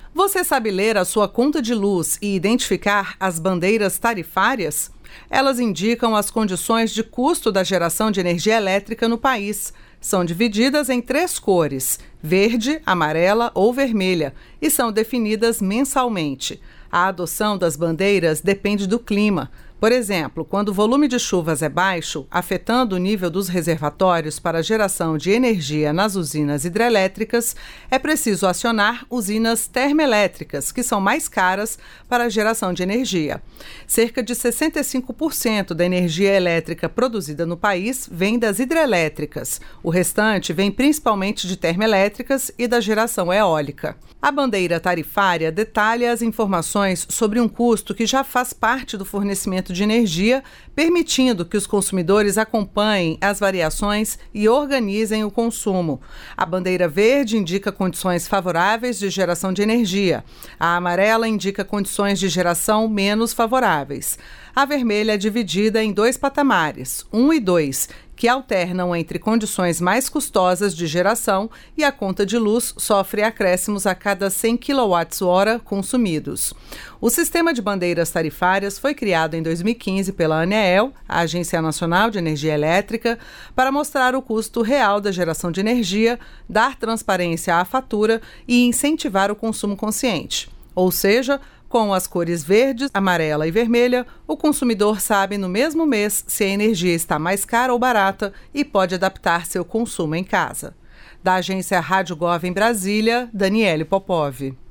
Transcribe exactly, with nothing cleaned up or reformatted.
Você sabe ler a sua conta de luz e identificar as bandeiras tarifárias? Elas indicam as condições de custo da geração de energia elétrica no país. São divididas em três cores: verde, amarela ou vermelha, e são definidas mensalmente. A adoção das bandeiras depende do clima. Por exemplo, quando o volume de chuvas é baixo, afetando o nível dos reservatórios para a geração de energia nas usinas hidrelétricas, é preciso acionar usinas termoelétricas, que são mais caras para a geração de energia. Cerca de sessenta e cinco por cento da energia elétrica produzida no país vem das hidrelétricas. O restante vem principalmente de termoelétricas e da geração eólica. A bandeira tarifária detalha as informações sobre um custo que já faz parte do fornecimento de energia, permitindo que os consumidores acompanhem as variações e organizem o consumo. A bandeira verde indica condições favoráveis de geração de energia. A amarela indica condições de geração menos favoráveis. A vermelha é dividida em dois patamares, um e dois, que alternam entre condições mais custosas de geração, e a conta de luz sofre acréscimos a cada cem quilowatts-hora consumidos. O sistema de bandeiras tarifárias foi criado em dois mil e quinze pela ANEEL, a Agência Nacional de Energia Elétrica, para mostrar o custo real da geração de energia, dar transparência à fatura e incentivar o consumo consciente. Ou seja, com as cores verde, amarela e vermelha, o consumidor sabe no mesmo mês se a energia está mais cara ou barata e pode adaptar seu consumo em casa. Da agência Rádio Gov em Brasília, Daniele Popov.